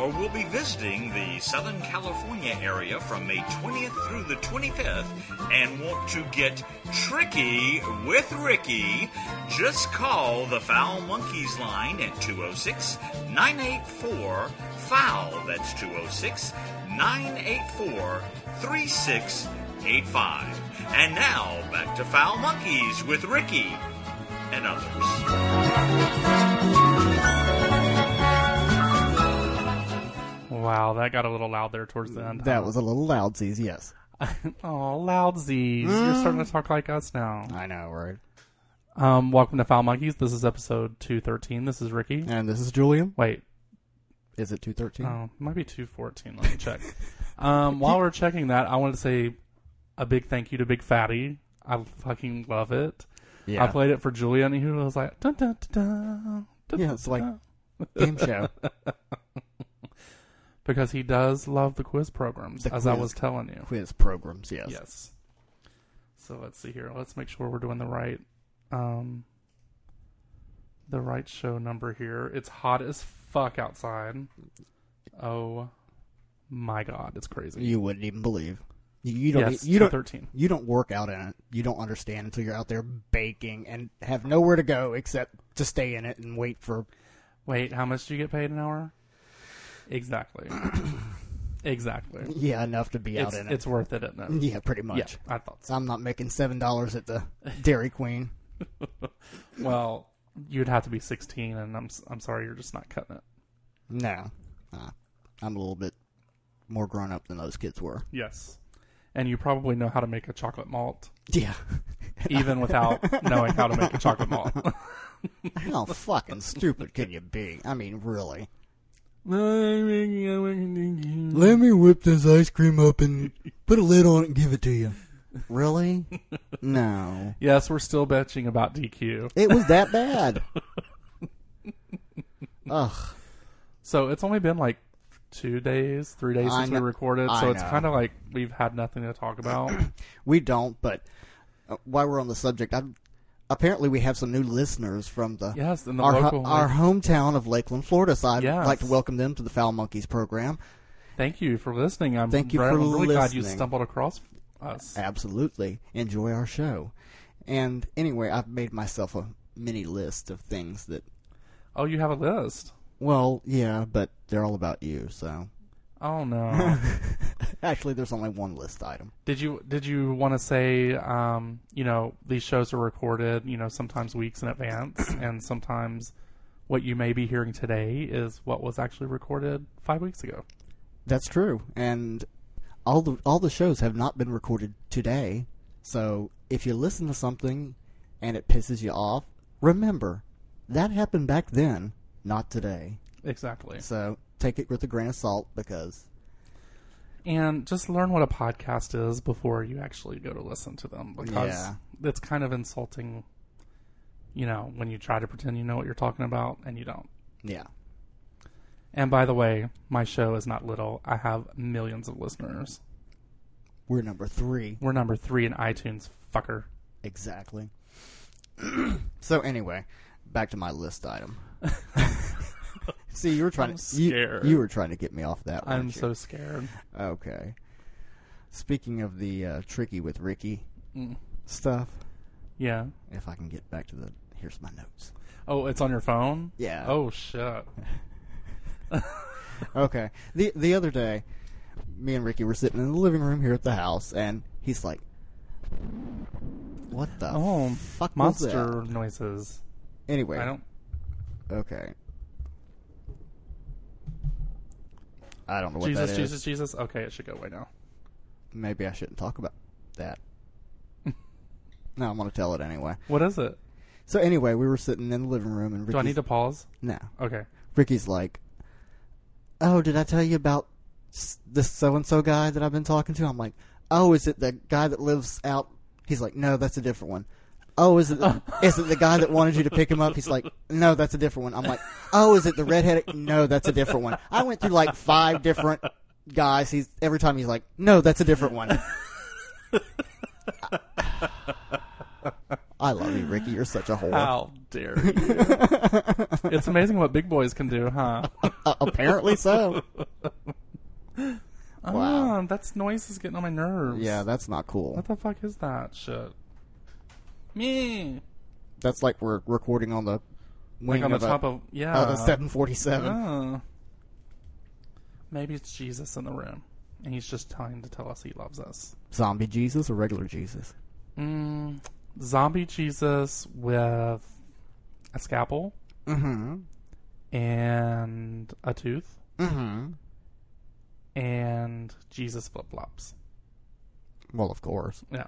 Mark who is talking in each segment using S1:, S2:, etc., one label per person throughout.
S1: Tour will be visiting the Southern California area from May 20th through the 25th and want to get tricky with Ricky, just call the Foul Monkeys line at 206-984-FOUL. That's 206-984-3685. And now, back to Foul Monkeys with Ricky and others.
S2: Wow, that got a little loud there towards the end.
S3: That was a little loudsies, yes.
S2: Oh, loudsies. You're starting to talk like us now.
S3: I know, right?
S2: Welcome to Foul Monkeys. This is episode 213. This is Ricky.
S3: And this is Julian.
S2: Wait.
S3: Is it 213?
S2: Oh, it might be 214. Let me check. While we're checking that, I want to say a big thank you to Big Fatty. I fucking love it.
S3: Yeah.
S2: I played it for Julian, and he was like, dun, dun, dun, dun, dun,
S3: Yeah, it's like game show.
S2: Because he does love the quiz programs, I was telling you.
S3: Quiz programs, yes.
S2: Yes. So let's see here. Let's make sure we're doing the right show number here. It's hot as fuck outside. Oh my God, it's crazy.
S3: You wouldn't even believe. You don't.
S2: Yes,
S3: you don't.
S2: 13.
S3: You don't work out in it. You don't understand until you're out there baking and have nowhere to go except to stay in it and wait for.
S2: Wait, how much do you get paid an hour? Exactly. Exactly.
S3: Yeah, enough to be out in it.
S2: It's worth it, isn't it?
S3: Yeah, pretty much.
S2: Yeah, I thought so.
S3: I'm not making $7 at the Dairy Queen.
S2: Well, you'd have to be 16, and I'm sorry, you're just not cutting it.
S3: No, I'm a little bit more grown up than those kids were.
S2: Yes, and you probably know how to make a chocolate malt.
S3: Yeah,
S2: even without knowing how to make a chocolate malt.
S3: How fucking stupid can you be? I mean, really.
S2: Let
S3: me whip this ice cream up and put a lid on it and give it to you. Really? No.
S2: Yes, we're still bitching about DQ.
S3: It was that bad. Ugh.
S2: So it's only been like 3 days since we recorded, so it's kind of like we've had nothing to talk about.
S3: We don't, but while we're on the subject, apparently we have some new listeners from our hometown of Lakeland, Florida. So I'd like to welcome them to the Foul Monkeys program.
S2: Thank you for listening. I'm
S3: really
S2: glad you stumbled across us.
S3: Absolutely. Enjoy our show. And anyway, I've made myself a mini list of things that...
S2: Oh, you have a list?
S3: Well, yeah, but they're all about you, so...
S2: Oh, no.
S3: Actually, there's only one list item.
S2: Did you want to say, these shows are recorded, sometimes weeks in advance, and sometimes what you may be hearing today is what was actually recorded 5 weeks ago.
S3: That's true, and all the shows have not been recorded today. So if you listen to something and it pisses you off, remember that happened back then, not today.
S2: Exactly.
S3: So take it with a grain of salt
S2: and just learn what a podcast is before you actually go to listen to them, because it's kind of insulting, when you try to pretend you know what you're talking about and you don't.
S3: Yeah.
S2: And by the way, my show is not little. I have millions of listeners.
S3: We're number 3.
S2: We're number 3 in iTunes, fucker.
S3: Exactly. So anyway, back to my list item. See, you were trying you were trying to get me off that one.
S2: I'm so scared.
S3: Okay. Speaking of the tricky with Ricky stuff.
S2: Yeah.
S3: If I can get back to here's my notes.
S2: Oh, it's on your phone?
S3: Yeah.
S2: Oh, shit.
S3: Okay. The other day, me and Ricky were sitting in the living room here at the house, and he's like, "What the fuck was that?"
S2: Monster noises.
S3: Anyway.
S2: I don't...
S3: Okay. I don't know what that is.
S2: Jesus. Okay, it should go away now.
S3: Maybe I shouldn't talk about that. No, I'm going to tell it anyway.
S2: What is it?
S3: So anyway, we were sitting in the living room, and Ricky's...
S2: Do I need to pause?
S3: No.
S2: Okay.
S3: Ricky's like, "Oh, did I tell you about this so-and-so guy that I've been talking to?" I'm like, "Oh, is it the guy that lives out?" He's like, "No, that's a different one." "Oh, is it the guy that wanted you to pick him up?" He's like, "No, that's a different one." I'm like, "Oh, is it the redheaded?" "No, that's a different one." I went through like 5 different guys. Every time he's like, "No, that's a different one." I love you, Ricky. You're such a whore.
S2: How dare you? It's amazing what big boys can do, huh?
S3: Apparently so.
S2: Wow. That's noise is getting on my nerves.
S3: Yeah, that's not cool.
S2: What the fuck is that shit? Me.
S3: That's like we're recording on the wing
S2: Like on the
S3: of
S2: top of... Yeah.
S3: a 747.
S2: Oh. Maybe it's Jesus in the room. And he's just trying to tell us he loves us.
S3: Zombie Jesus or regular Jesus?
S2: Zombie Jesus with a scalpel.
S3: Mm-hmm.
S2: And a tooth.
S3: Mm-hmm.
S2: And Jesus flip-flops.
S3: Well, of course.
S2: Yeah.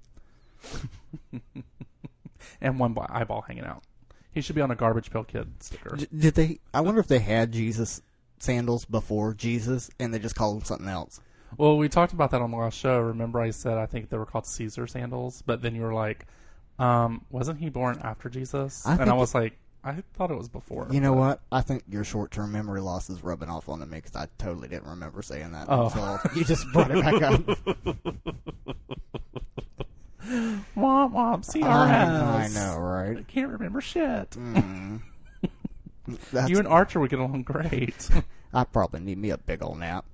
S2: And one eyeball hanging out. He should be on a Garbage Pail Kid sticker.
S3: Did they? I wonder if they had Jesus sandals before Jesus, and they just called them something else.
S2: Well, we talked about that on the last show. Remember I said I think they were called Caesar sandals, but then you were like, wasn't he born after Jesus? And I was like, I thought it was before.
S3: You know what? I think your short-term memory loss is rubbing off onto me because I totally didn't remember saying that.
S2: Oh.
S3: So you just brought it back up.
S2: Womp womp, CRS.
S3: I know, right?
S2: I can't remember shit.
S3: That's,
S2: You and Archer would get along great.
S3: I probably need me a big old nap.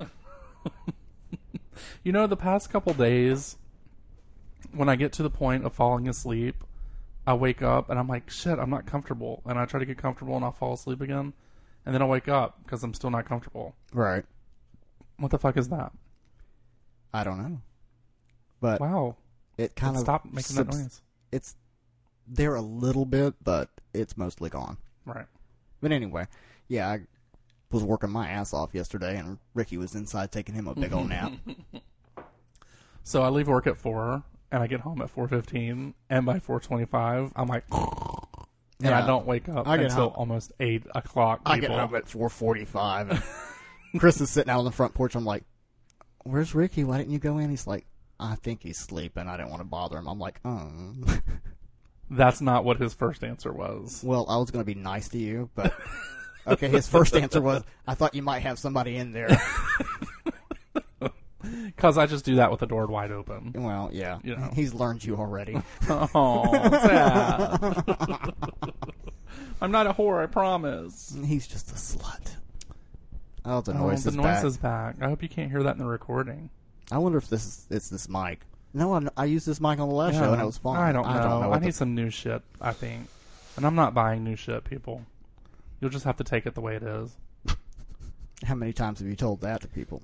S2: You know, the past couple days, when I get to the point of falling asleep, I wake up and I'm like, shit, I'm not comfortable. And I try to get comfortable and I'll fall asleep again. And then I wake up because I'm still not comfortable.
S3: Right.
S2: What the fuck is that?
S3: I don't know. But
S2: Wow.
S3: it kind of
S2: Stop making that noise.
S3: It's there a little bit, but it's mostly gone.
S2: Right.
S3: But anyway, yeah, I was working my ass off yesterday, and Ricky was inside taking him a big old nap.
S2: So I leave work at 4, and I get home at 4:15, and by 4:25, I'm like, and
S3: Yeah.
S2: I don't wake up
S3: I get
S2: until
S3: home.
S2: almost 8 o'clock.
S3: I get home at 4:45, and Chris is sitting out on the front porch. I'm like, "Where's Ricky? Why didn't you go in?" He's like, "I think he's sleeping. I didn't want to bother him." I'm like,
S2: That's not what his first answer was.
S3: Well, I was going to be nice to you, but okay. His first answer was, "I thought you might have somebody in there."
S2: Because I just do that with the door wide open.
S3: Well, yeah,
S2: You know.
S3: he's learned you already.
S2: Oh, sad. I'm not a whore, I promise.
S3: He's just a slut. Oh, the
S2: Oh,
S3: noise
S2: the
S3: is
S2: noise
S3: back.
S2: is back. I hope you can't hear that in the recording.
S3: I wonder if it's this mic. No, I used this mic on the last show and it was fine.
S2: I don't know. I
S3: what
S2: need some new shit, I think. And I'm not buying new shit, people. You'll just have to take it the way it is.
S3: How many times have you told that to people?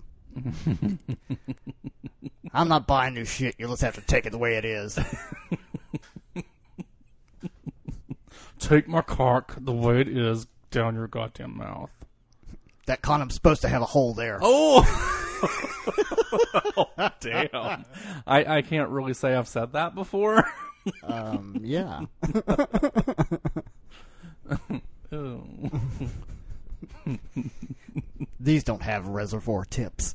S3: I'm not buying new shit. You'll just have to take it the way it is.
S2: Take my cock the way it is down your goddamn mouth.
S3: That condom's supposed to have a hole there.
S2: Oh! Oh, damn. I can't really say I've said that before.
S3: Yeah.
S2: Ew.
S3: These don't have reservoir tips.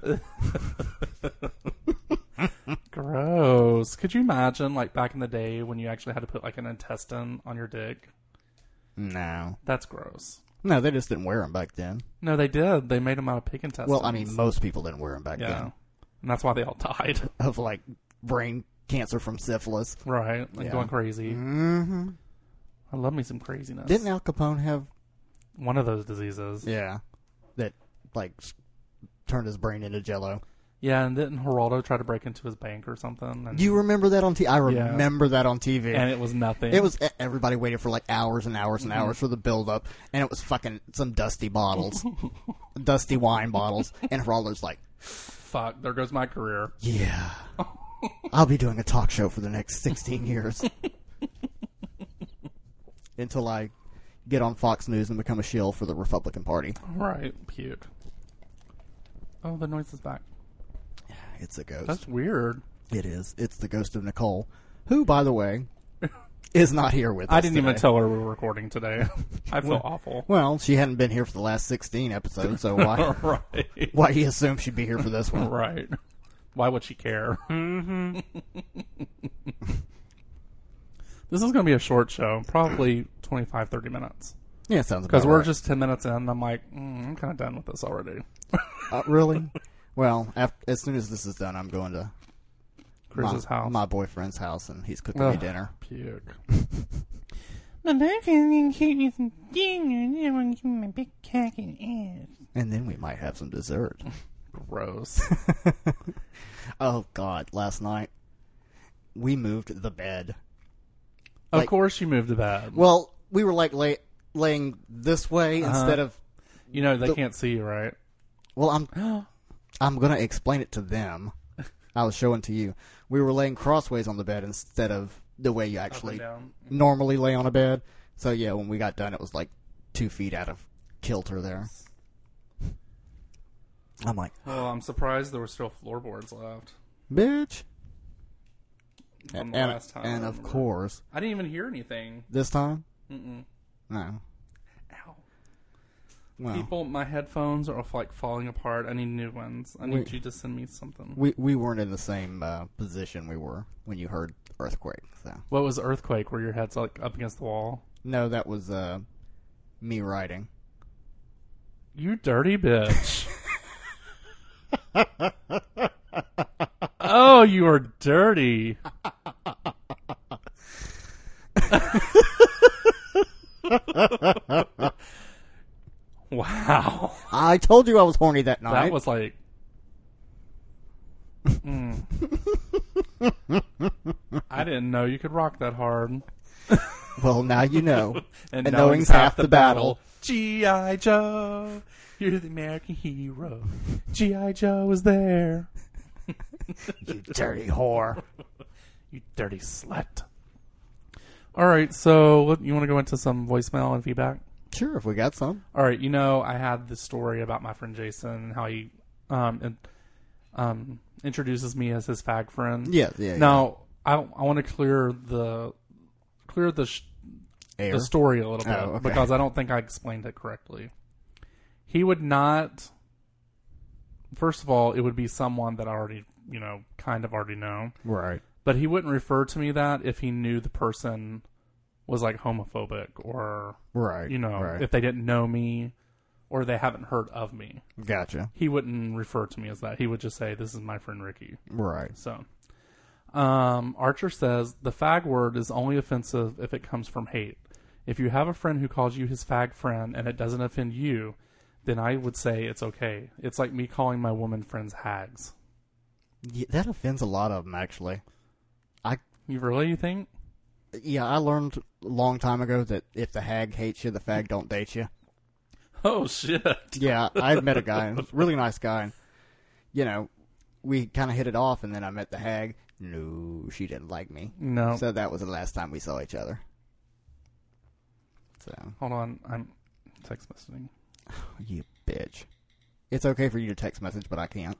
S2: Gross. Could you imagine, like, back in the day when you actually had to put, like, an intestine on your dick?
S3: No.
S2: That's gross.
S3: No, they just didn't wear them back then.
S2: No, they did. They made them out of pig intestines.
S3: Well, I mean, most people didn't wear them back
S2: yeah.
S3: then.
S2: And that's why they all died.
S3: Of, like, brain cancer from syphilis.
S2: Right. Like,
S3: Yeah.
S2: going crazy.
S3: Mm-hmm.
S2: I love me some craziness.
S3: Didn't Al Capone have...
S2: One of those diseases.
S3: Yeah. That, like, turned his brain into jello.
S2: Yeah, and didn't Geraldo try to break into his bank or something? And,
S3: Do you remember that on TV? I
S2: Yeah.
S3: remember that on TV.
S2: and it was nothing.
S3: It was everybody waited for like hours and hours and hours for the build up, and it was fucking some dusty bottles, dusty wine bottles, and Geraldo's like,
S2: Fuck, there goes my career.
S3: "Yeah, I'll be doing a talk show for the next 16 years until I get on Fox News and become a shill for the Republican Party."
S2: Right, puke. Oh, the noise is back.
S3: It's a ghost.
S2: That's weird.
S3: It is. It's the ghost of Nicole, who, by the way, is not here with us.
S2: I didn't even
S3: today.
S2: tell her we were recording today. I feel awful.
S3: Well, she hadn't been here for the last 16 episodes, so why?
S2: Right.
S3: Why do you assume she'd be here for this one?
S2: Right. Why would she care?
S3: Mm-hmm.
S2: This is going to be a short show, probably 25, 30 minutes.
S3: Yeah, sounds
S2: Because
S3: about
S2: we're
S3: right.
S2: just 10 minutes in, and I'm like, I'm kind of done with this already.
S3: Really? Well, as soon as this is done, I'm going to
S2: Chris's house.
S3: My boyfriend's house, and he's cooking me dinner.
S2: Puke.
S4: My boyfriend's gonna cook me some dinner, and then I'm gonna give me my big cock and ass.
S3: And then we might have some dessert.
S2: Gross.
S3: Oh, God. Last night, we moved the bed.
S2: Of course you moved to bed.
S3: Well, we were like laying this way instead of...
S2: You know, they can't see you, right?
S3: Well, I'm going to explain it to them. I was showing to you. We were laying crossways on the bed instead of the way you actually normally lay on a bed. So, yeah, when we got done, it was like 2 feet out of kilter there. I'm like...
S2: Well, I'm surprised there were still floorboards left.
S3: Bitch.
S2: From the last time.
S3: And of course...
S2: I didn't even hear anything.
S3: This time?
S2: Mm-mm.
S3: No.
S2: Ow.
S3: Well,
S2: People, my headphones are like falling apart. I need new ones. I need you to send me something.
S3: we weren't in the same position we were when you heard earthquake. So
S2: What was earthquake? Where your head's like up against the wall?
S3: no, that was me writing.
S2: You dirty bitch. Oh, you are dirty. Wow.
S3: I told you I was horny that night.
S2: That was like... I didn't know you could rock that hard.
S3: Well, now you know.
S2: and
S3: knowing's half the battle.
S2: G.I. Joe, you're the American hero. G.I. Joe is there.
S3: You dirty whore.
S2: You dirty slut. All right, so you want to go into some voicemail and feedback?
S3: Sure, if we got some.
S2: All right, I had this story about my friend Jason and how he introduces me as his fag friend.
S3: Yeah.
S2: Now, I want to clear the story a little bit because I don't think I explained it correctly. He would not. First of all, it would be someone that I already, kind of already know.
S3: Right.
S2: But he wouldn't refer to me that if he knew the person was like homophobic or
S3: Right.
S2: if they didn't know me or they haven't heard of me.
S3: Gotcha.
S2: He wouldn't refer to me as that. He would just say, "This is my friend Ricky."
S3: Right.
S2: So, Archer says the fag word is only offensive if it comes from hate. If you have a friend who calls you his fag friend and it doesn't offend you, then I would say it's okay. It's like me calling my woman friends hags.
S3: Yeah, that offends a lot of them, actually.
S2: You think?
S3: Yeah, I learned a long time ago that if the hag hates you, the fag don't date you.
S2: Oh, shit.
S3: Yeah, I met a guy, a really nice guy, and, we kind of hit it off, and then I met the hag. No, she didn't like me.
S2: No.
S3: So that was the last time we saw each other. So.
S2: Hold on, I'm text messaging.
S3: You bitch. It's okay for you to text message, but I can't.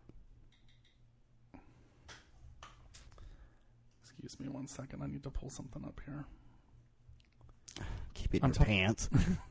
S2: Excuse me 1 second. I need to pull something up here.
S3: Keep it in your pants.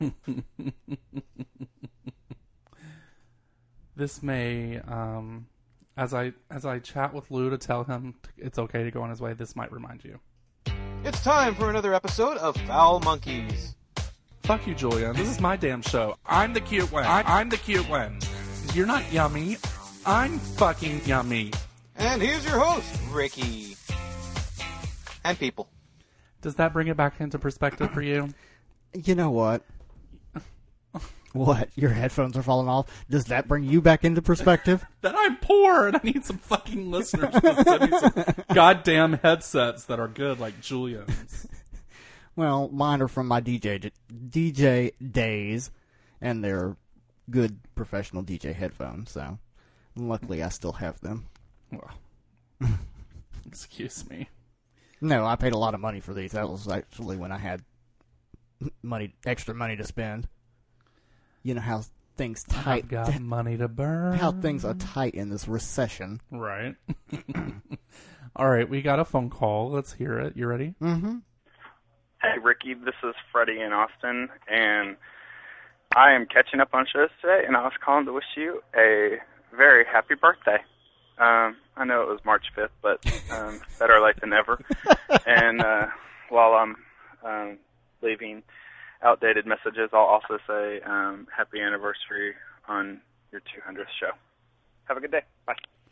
S2: This may, as I chat with Lou to tell him it's okay to go on his way, this might remind you.
S5: It's time for another episode of Foul Monkeys.
S2: Fuck you, Julian. This is my damn show. I'm the cute one. I'm the cute one. You're not yummy. I'm fucking yummy.
S5: And here's your host, Ricky. And people.
S2: Does that bring it back into perspective for you?
S3: You know what? What? Your headphones are falling off? Does that bring you back into perspective?
S2: That I'm poor and I need some fucking listeners to send me some goddamn headsets that are good like Julian's.
S3: Well, mine are from my DJ days, and they're good professional DJ headphones, so luckily I still have them.
S2: Well, excuse me.
S3: No, I paid a lot of money for these. That was actually when I had extra money to spend. You know how things tight.
S2: I've got money to burn.
S3: How things are tight in this recession.
S2: Right. All right, we got a phone call. Let's hear it. You ready?
S3: Mm-hmm.
S6: Hey, Ricky, this is Freddie in Austin, and I am catching up on shows today, and I was calling to wish you a very happy birthday. I know it was March 5th, but better late than never. And while I'm leaving outdated messages, I'll also say happy anniversary on your 200th show. Have a good day. Bye.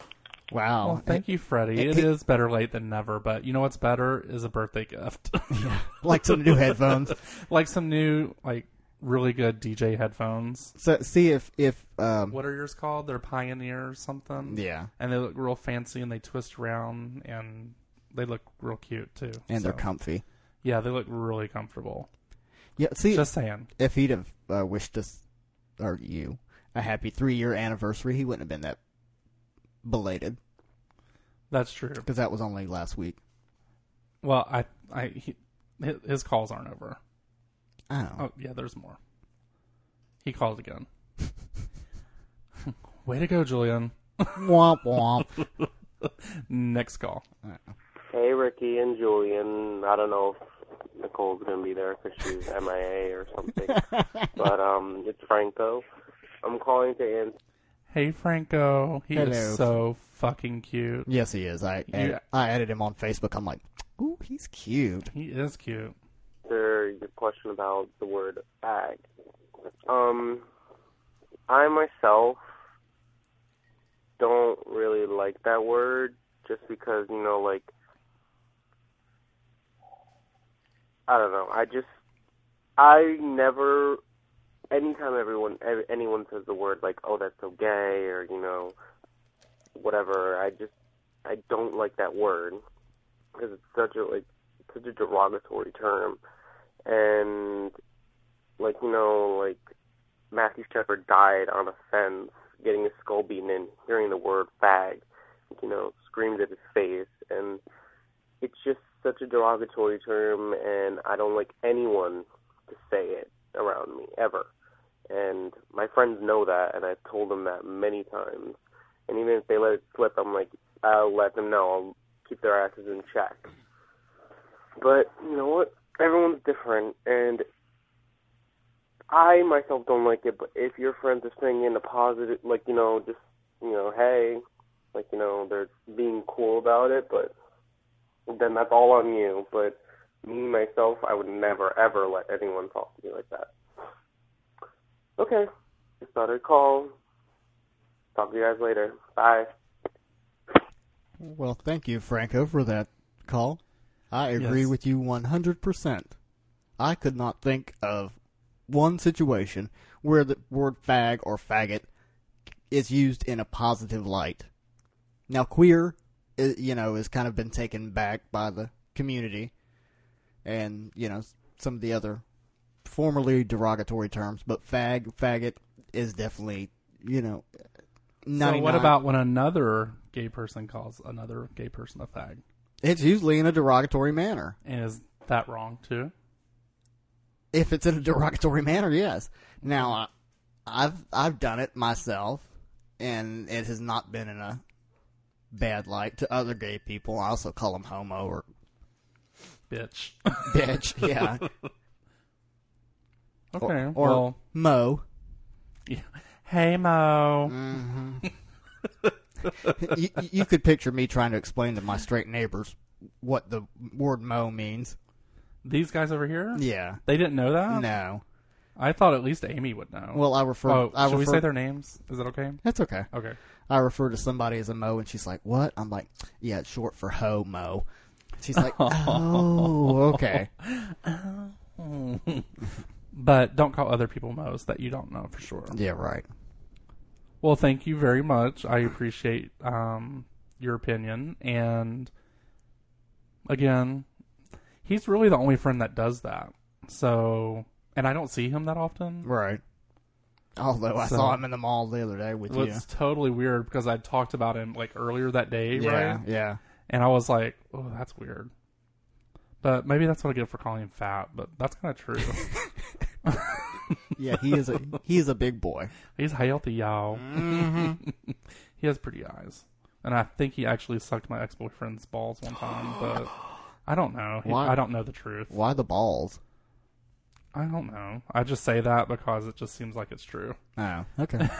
S3: Wow.
S2: Well, thank you, Freddie. It is better late than never, but you know what's better is a birthday gift.
S3: Yeah. Like some new headphones.
S2: Like some new, like, really good DJ headphones.
S3: So see if
S2: What are yours called? They're Pioneer or something.
S3: yeah,
S2: And they look real fancy and they twist around and they look real cute too.
S3: and they're
S2: So,
S3: comfy.
S2: yeah, they look really comfortable.
S3: Yeah. See,
S2: Just saying.
S3: if he'd have wished us or you a happy 3-year anniversary, he wouldn't have been that belated
S2: That's true.
S3: because that was only last week.
S2: Well, his calls aren't over.
S3: Oh.
S2: Oh, yeah, there's more. He called again. Way to go, Julian.
S3: Womp womp.
S2: Next call.
S7: Hey, Ricky and Julian. I don't know if Nicole's going to be there because she's MIA or something. But it's Franco. I'm calling to answer.
S2: Hey, Franco. He
S3: Hello.
S2: is so fucking cute.
S3: Yes, he is. I added him on Facebook. I'm like, ooh, he's cute.
S2: He is cute.
S7: Your question about the word fag. I myself don't really like that word just because, you know, like, I don't know. I never, anytime anyone says the word like, oh, that's so gay or, you know, whatever, I don't like that word because it's such a derogatory term. And, like, you know, like, Matthew Shepard died on a fence getting his skull beaten in, hearing the word fag, you know, screamed at his face. And it's just such a derogatory term, and I don't like anyone to say it around me, ever. And my friends know that, and I've told them that many times. And even if they let it slip, I'm like, I'll let them know. I'll keep their asses in check. But, you know what? Everyone's different, and I myself don't like it, but if your friends are saying in a positive, like, you know, just, you know, hey, like, you know, they're being cool about it, but then that's all on you. But me, myself, I would never, ever let anyone talk to me like that. Okay. Just thought I'd call. Talk to you guys later. Bye.
S3: Well, thank you, Franco, for that call. I agree
S2: Yes.
S3: with you 100%. I could not think of one situation where the word fag or faggot is used in a positive light. Now, queer, you know, has kind of been taken back by the community and, you know, some of the other formerly derogatory terms, but faggot is definitely, you know, 99.
S2: So what about when another gay person calls another gay person a fag?
S3: It's usually in a derogatory manner.
S2: And is that wrong too?
S3: If it's in a derogatory manner, yes. Now, I've done it myself, and it has not been in a bad light to other gay people. I also call them homo or
S2: Bitch.
S3: bitch, yeah.
S2: Okay.
S3: Or
S2: well,
S3: mo.
S2: yeah. Hey, Mo.
S3: You could picture me trying to explain to my straight neighbors what the word mo means.
S2: These guys over here?
S3: Yeah.
S2: They didn't know that?
S3: No.
S2: I thought at least Amy would know.
S3: Well, I refer.
S2: should we say their names? Is that okay?
S3: That's okay.
S2: Okay.
S3: I refer to somebody as a mo, and she's like, "What?" I'm like, "Yeah, it's short for homo." She's like, "Oh, okay."
S2: But don't call other people Mo's that you don't know for sure.
S3: Yeah, right.
S2: Well, thank you very much. I appreciate your opinion. And again, he's really the only friend that does that. So, and I don't see him that often.
S3: Right. Although I saw him in the mall the other day with you.
S2: It's totally weird because I talked about him like earlier that day,
S3: Yeah,
S2: right?
S3: yeah.
S2: And I was like, oh, that's weird. But maybe that's what I get for calling him fat, but that's kind of true.
S3: Yeah, he is a big boy.
S2: He's healthy, y'all.
S3: Mm-hmm.
S2: He has pretty eyes. And I think he actually sucked my ex-boyfriend's balls one time, but I don't know.
S3: Why?
S2: I don't know the truth.
S3: Why the balls?
S2: I don't know. I just say that because it just seems like it's true.
S3: Oh, okay.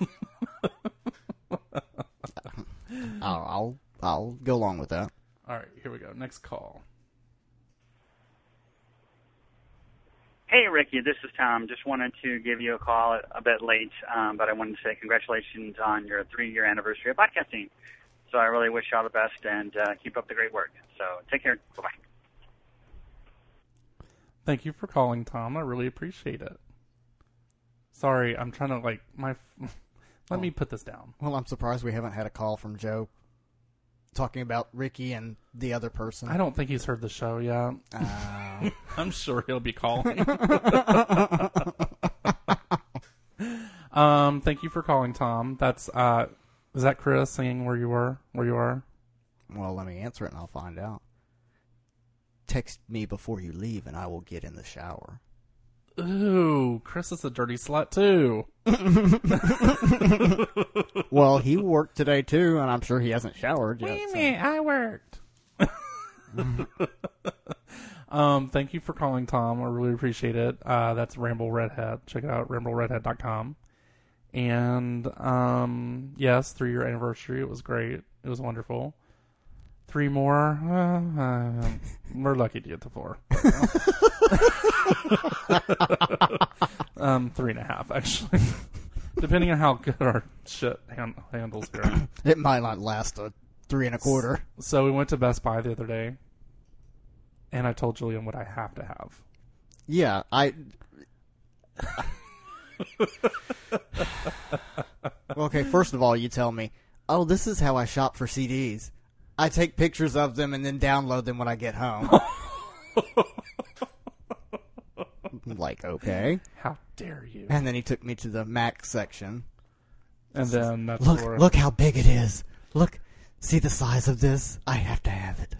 S3: I'll go along with that.
S2: All right, here we go. Next call.
S8: Hey, Ricky, this is Tom. Just wanted to give you a call a bit late, but I wanted to say congratulations on your 3-year anniversary of podcasting. So I really wish you all the best and keep up the great work. So take care. Bye-bye.
S2: Thank you for calling, Tom. I really appreciate it. Sorry, I'm trying to, let me put this down.
S3: Well, I'm surprised we haven't had a call from Joe talking about Ricky and the other person.
S2: I don't think he's heard the show yet. I'm sure he'll be calling. Thank you for calling, Tom. That's is that Chris singing Where You Are?
S3: Well, let me answer it and I'll find out. Text me before you leave and I will get in the shower.
S2: Ooh, Chris is a dirty slut too.
S3: Well, he worked today too, and I'm sure he hasn't showered yet.
S4: Wait a minute, I worked.
S2: Thank you for calling, Tom. I really appreciate it. That's Ramble Redhead. Check it out, rambleredhead.com. And yes, 3-year anniversary. It was great. It was wonderful. 3 more. We're lucky to get to 4. 3.5 actually, depending on how good our shit handles here.
S3: It might not last a 3 1/4.
S2: So we went to Best Buy the other day, and I told Julian what I have to have.
S3: Yeah, Okay, first of all, you tell me, oh, this is how I shop for CDs. I take pictures of them and then download them when I get home. Like, okay.
S2: How dare you?
S3: And then he took me to the Mac section.
S2: And then that's
S3: look how big it is. Look, see the size of this? I have to have it.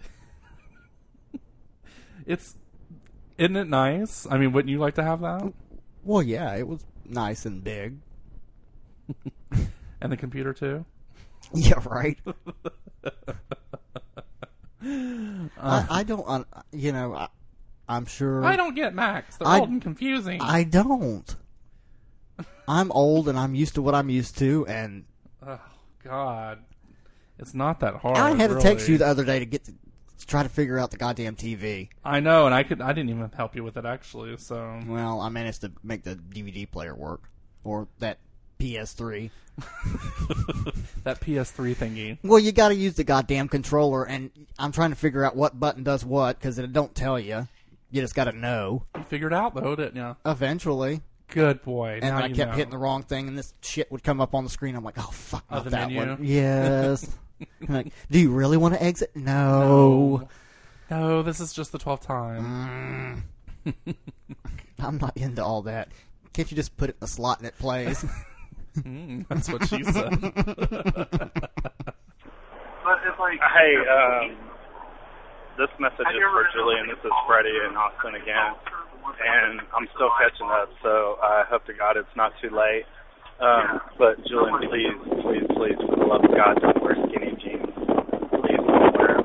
S2: Isn't it nice? I mean, wouldn't you like to have that?
S3: Well, yeah, it was nice and big.
S2: And the computer too?
S3: Yeah, right. I don't, I'm sure.
S2: I don't get Macs. They're old and confusing.
S3: I don't. I'm old and I'm used to what I'm used to, and
S2: oh God, it's not that hard.
S3: I had to text
S2: really.
S3: you the other day to try to figure out the goddamn TV.
S2: I know, and I didn't even help you with it actually. So
S3: well, I managed to make the DVD player work, or that PS3.
S2: That PS3 thingy.
S3: Well, you got to use the goddamn controller, and I'm trying to figure out what button does what because it don't tell you. You just got to know.
S2: You figured it out though, didn't you?
S3: Eventually.
S2: Good boy.
S3: And
S2: now
S3: I kept hitting the wrong thing, and this shit would come up on the screen. I'm like, oh fuck, not
S2: the
S3: that
S2: menu?
S3: one. Yes. I'm like, do you really want to exit? No.
S2: No, this is just the 12th time.
S3: I'm not into all that. Can't you just put it in a slot and it plays?
S2: That's what she said.
S6: Hey, this message is for Julian. This is Freddie in Austin again. And I'm still catching up, so I hope to God it's not too late. But Julian, please, for the love of God, don't wear skinny jeans. Please don't wear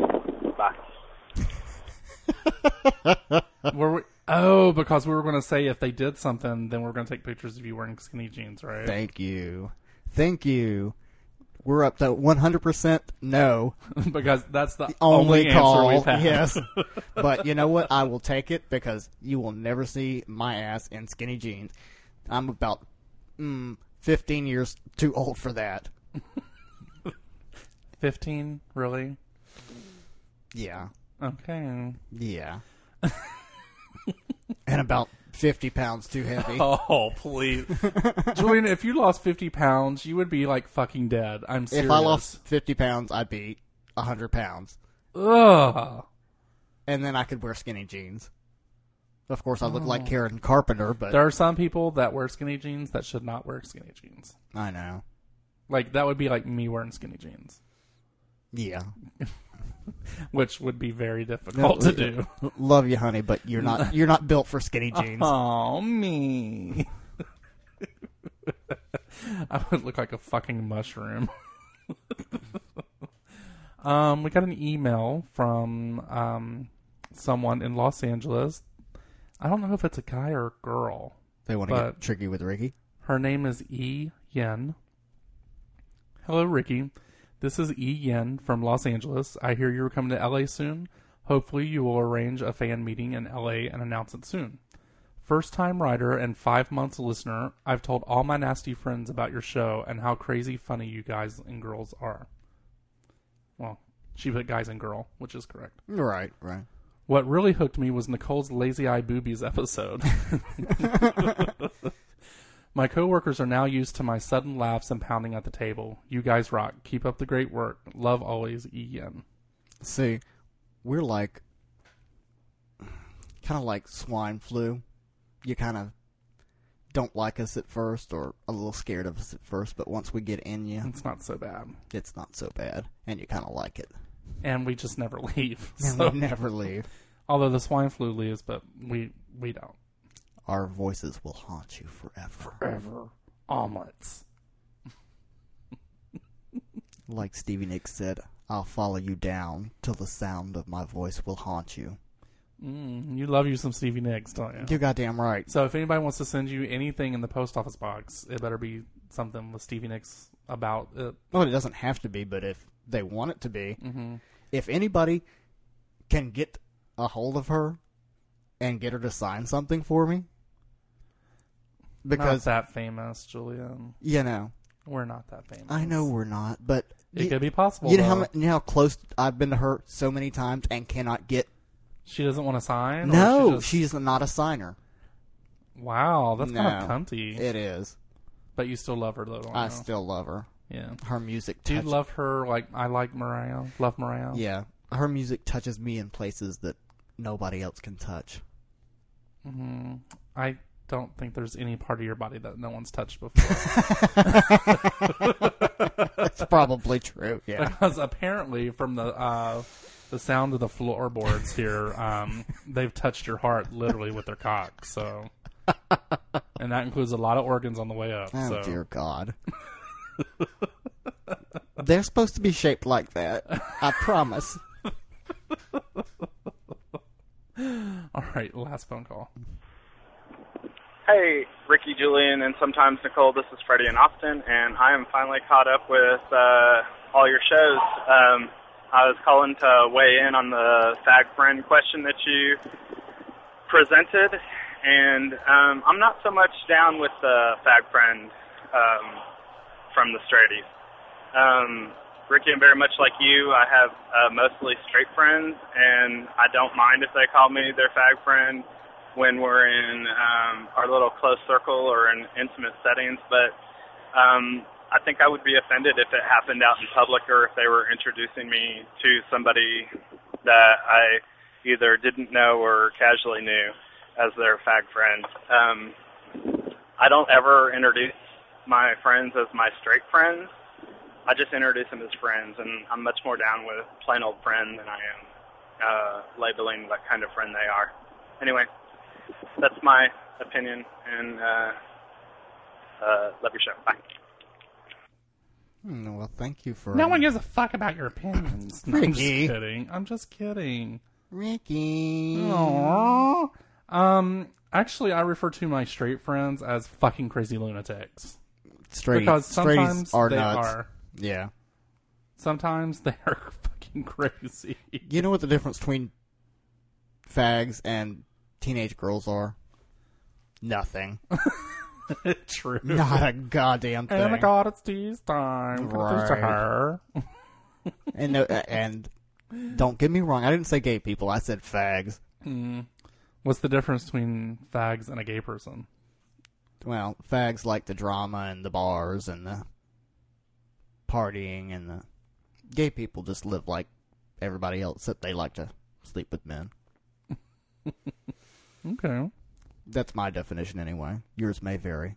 S6: them. Bye.
S2: Because we were going to say if they did something, then we're going to take pictures of you wearing skinny jeans, right?
S3: Thank you. We're up to 100% no.
S2: Because that's the
S3: only
S2: call.
S3: Answer
S2: We've had.
S3: Yes. But you know what? I will take it because you will never see my ass in skinny jeans. I'm about 15 years too old for that.
S2: 15? Really?
S3: Yeah.
S2: Okay.
S3: Yeah. And about 50 pounds too heavy.
S2: Oh, please. Julian, if you lost 50 pounds, you would be like fucking dead. I'm serious.
S3: If I lost 50 pounds, I'd be 100 pounds.
S2: Ugh.
S3: And then I could wear skinny jeans. Of course, I look like Karen Carpenter, but...
S2: There are some people that wear skinny jeans that should not wear skinny jeans.
S3: I know.
S2: Like, that would be like me wearing skinny jeans.
S3: Yeah.
S2: Which would be very difficult to do.
S3: Love you, honey, but you're not built for skinny jeans.
S2: Oh, me. I would look like a fucking mushroom. We got an email from someone in Los Angeles. I don't know if it's a guy or a girl.
S3: They want to get tricky with Ricky?
S2: Her name is E. Yen. Hello, Ricky. This is E. Yen from Los Angeles. I hear you're coming to LA soon. Hopefully you will arrange a fan meeting in LA and announce it soon. First-time writer and 5 months listener, I've told all my nasty friends about your show and how crazy funny you guys and girls are. Well, she put guys and girl, which is correct.
S3: Right.
S2: What really hooked me was Nicole's Lazy Eye Boobies episode. My coworkers are now used to my sudden laughs and pounding at the table. You guys rock. Keep up the great work. Love always, Ian.
S3: See, we're like, kind of like swine flu. You kind of don't like us at first, or a little scared of us at first, but once we get in you,
S2: It's not so bad.
S3: it's not so bad, and you kind of like it.
S2: And we just never leave.
S3: And
S2: So,
S3: we never leave.
S2: although the swine flu leaves, but we don't.
S3: Our voices will haunt you forever.
S2: Forever. Omelets.
S3: Like Stevie Nicks said, I'll follow you down till the sound of my voice will haunt you.
S2: You love you some Stevie Nicks, don't you?
S3: You're goddamn right.
S2: So if anybody wants to send you anything in the post office box, it better be something with Stevie Nicks about it.
S3: Well, it doesn't have to be, but if they want it to be,
S2: Mm-hmm.
S3: if anybody can get a hold of her and get her to sign something for me, because
S2: Not that famous, Julian.
S3: you know,
S2: We're not that famous.
S3: I know we're not, but
S2: It could be possible.
S3: You know
S2: though.
S3: you know how close I've been to her so many times and cannot get.
S2: She doesn't want to sign? Or
S3: No,
S2: she just...
S3: she's not a signer.
S2: Wow, that's kind of
S3: No,
S2: cunty.
S3: It is.
S2: But you still love her, though, don't
S3: I
S2: you?
S3: still love her.
S2: Yeah.
S3: Her music.
S2: Do you love her like I like Mariah? Love Mariah?
S3: Yeah, her music touches me in places that nobody else can touch.
S2: Mm-hmm. I don't think there's any part of your body that no one's touched before.
S3: That's probably true. Yeah,
S2: Because apparently, from the sound of the floorboards here, they've touched your heart literally with their cock. So, and that includes a lot of organs on the way up.
S3: oh
S2: so.
S3: dear God. They're supposed to be shaped like that. I promise.
S2: All right, last phone call.
S6: Hey, Ricky, Julian, and sometimes Nicole, this is Freddie in Austin, and I am finally caught up with all your shows. I was calling to weigh in on the fag friend question that you presented, and I'm not so much down with the fag friend from the straighties. Ricky, I'm very much like you. I have mostly straight friends, and I don't mind if they call me their fag friend when we're in our little close circle or in intimate settings, but I think I would be offended if it happened out in public or if they were introducing me to somebody that I either didn't know or casually knew as their fag friend. I don't ever introduce my friends as my straight friends. I just introduce them as friends, and I'm much more down with plain old friend than I am labeling what kind of friend they are. Anyway, that's my opinion, and love your show. Bye.
S3: Well, thank you for...
S2: No one gives a fuck about your opinions. No, I'm just
S3: Ricky.
S2: kidding. I'm just kidding.
S3: Ricky.
S2: Aww. Actually, I refer to my straight friends as fucking crazy lunatics. Because sometimes
S3: are
S2: they
S3: nuts.
S2: are.
S3: Yeah.
S2: Sometimes they are fucking crazy.
S3: You know what the difference between fags and teenage girls are? Nothing.
S2: True.
S3: Not a goddamn thing.
S2: Oh my god, it's tease time. Right. To her.
S3: And and don't get me wrong, I didn't say gay people, I said fags.
S2: What's the difference between fags and a gay person?
S3: Well, fags like the drama and the bars and the partying, and the gay people just live like everybody else, except they like to sleep with men.
S2: Okay.
S3: That's my definition anyway. Yours may vary.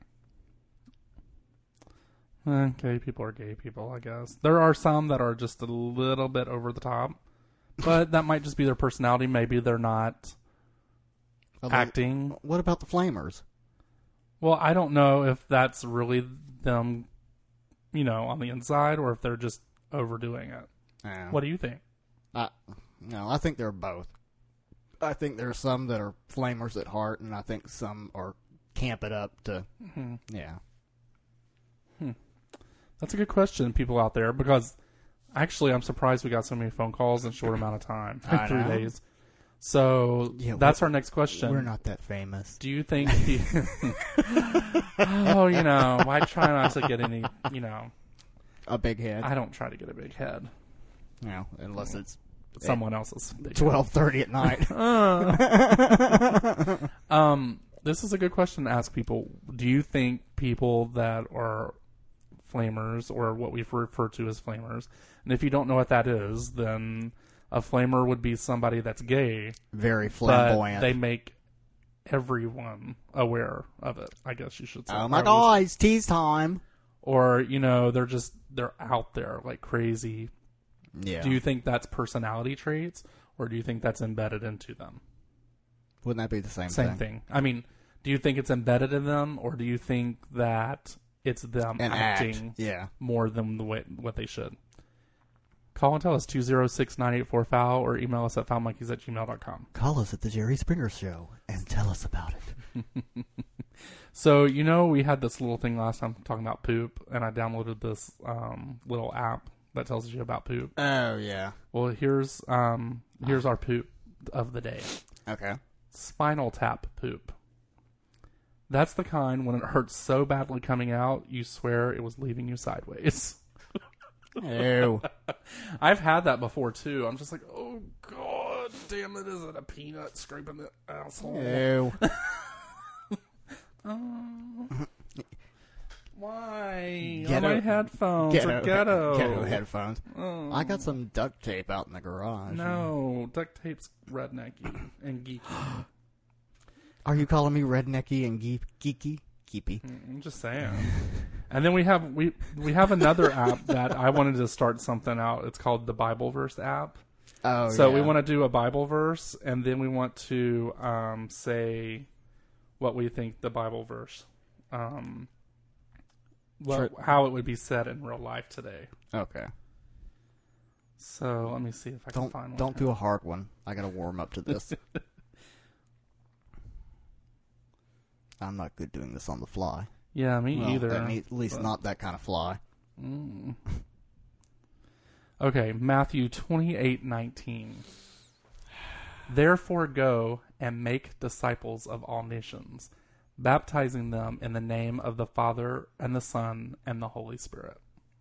S2: Gay people are gay people, I guess. There are some that are just a little bit over the top, but that might just be their personality. Maybe they're not acting.
S3: What about the Flamers?
S2: Well, I don't know if that's really them, on the inside, or if they're just overdoing it. What do you think?
S3: No, I think they're both. I think there are some that are Flamers at heart, and I think some are camp it up to, yeah.
S2: That's a good question, people out there, because actually I'm surprised we got so many phone calls in a short amount of time, like 3 days. So that's our next question.
S3: We're not that famous.
S2: Do you think I try not to get any,
S3: a big head?
S2: I don't try to get a big head.
S3: You know, unless it's
S2: someone else's.
S3: 12:30 at night.
S2: This is a good question to ask people. Do you think people that are flamers, or what we refer to as flamers, and if you don't know what that is, then a flamer would be somebody that's gay,
S3: very flamboyant.
S2: But they make everyone aware of it, I guess you should say.
S3: Oh my God, it's tease time.
S2: Or, you know, they're out there like crazy.
S3: Yeah.
S2: Do you think that's personality traits, or do you think that's embedded into them?
S3: Wouldn't that be the same
S2: thing? I mean, do you think it's embedded in them, or do you think that it's them acting more than what they should? Call and tell us, 206-984-FOUL, or email us at foulmonkeys@gmail.com.
S3: Call us at the Jerry Springer Show and tell us about it.
S2: So, you know, we had this little thing last time talking about poop, and I downloaded this little app that tells you about poop.
S3: Oh, yeah.
S2: Well, here's our poop of the day.
S3: Okay.
S2: Spinal tap poop. That's the kind when it hurts so badly coming out, you swear it was leaving you sideways.
S3: Ew.
S2: I've had that before, too. I'm just like, oh, God damn it, is it a peanut scraping the asshole?
S3: Ew.
S2: Why?
S3: Ghetto,
S2: my headphones
S3: Ghetto headphones.
S2: Oh.
S3: I got some duct tape out in the garage.
S2: No, duct tape's rednecky and geeky.
S3: Are you calling me rednecky and geeky? Geepy.
S2: I'm just saying. And then we have another app that I wanted to start something out. It's called the Bible Verse app.
S3: Oh,
S2: so we want to do a Bible verse, and then we want to say what we think the Bible verse, how it would be said in real life today.
S3: Okay.
S2: So let me see if I can find one.
S3: Don't do a hard one. I gotta warm up to this. I'm not good doing this on the fly.
S2: Yeah, me either.
S3: At least not that kind of fly.
S2: Okay, Matthew 28:19. Therefore go and make disciples of all nations, baptizing them in the name of the Father and the Son and the Holy Spirit.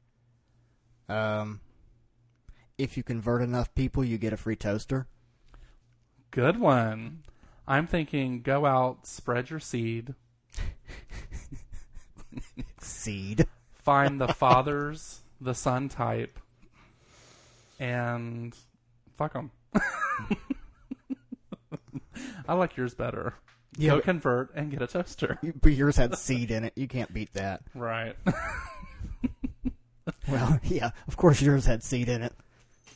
S3: If you convert enough people, you get a free toaster.
S2: Good one. I'm thinking go out, spread your seed.
S3: Seed.
S2: Find the Father's, the Son type, and fuck them. I like yours better.
S3: Yeah,
S2: go convert and get a toaster.
S3: But yours had seed in it. You can't beat that.
S2: Right.
S3: Well, yeah, of course yours had seed in it.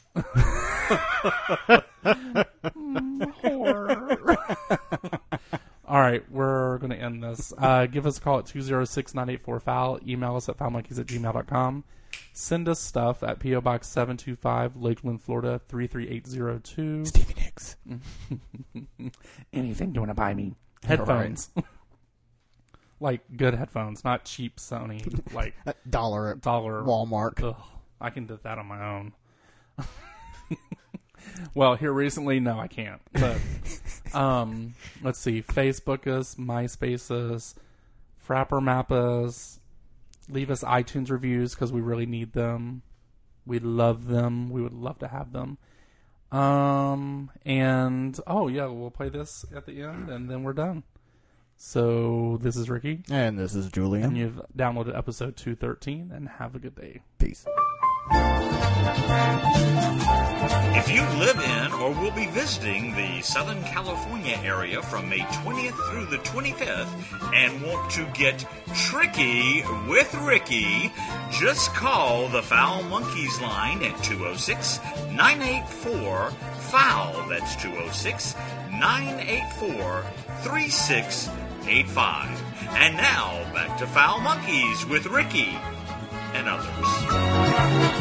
S2: Horror. All right, we're going to end this. Give us a call at 206-984-FOUL. Email us at foulmonkeys@gmail.com. Send us stuff at P.O. Box 725, Lakeland, Florida 33802.
S3: Stevie Nicks.
S2: Anything you want to buy me. Headphones. Right. Like good headphones, not cheap Sony. Like
S3: dollar Walmart.
S2: Ugh, I can do that on my own. Well, here recently, no, I can't. But let's see. Facebook us, MySpace us, Frapper Map us. Leave us iTunes reviews because we really need them. We love them. We would love to have them. And oh yeah, we'll play this at the end, and then we're done. So this is Ricky,
S3: and this is Julian,
S2: and you've downloaded episode 213. And have a good day.
S3: Peace.
S1: If you live in or will be visiting the Southern California area from May 20th through the 25th and want to get tricky with Ricky, just call the Foul Monkeys line at 206-984-FOUL. That's 206-984-3685. And now, back to Foul Monkeys with Ricky and others.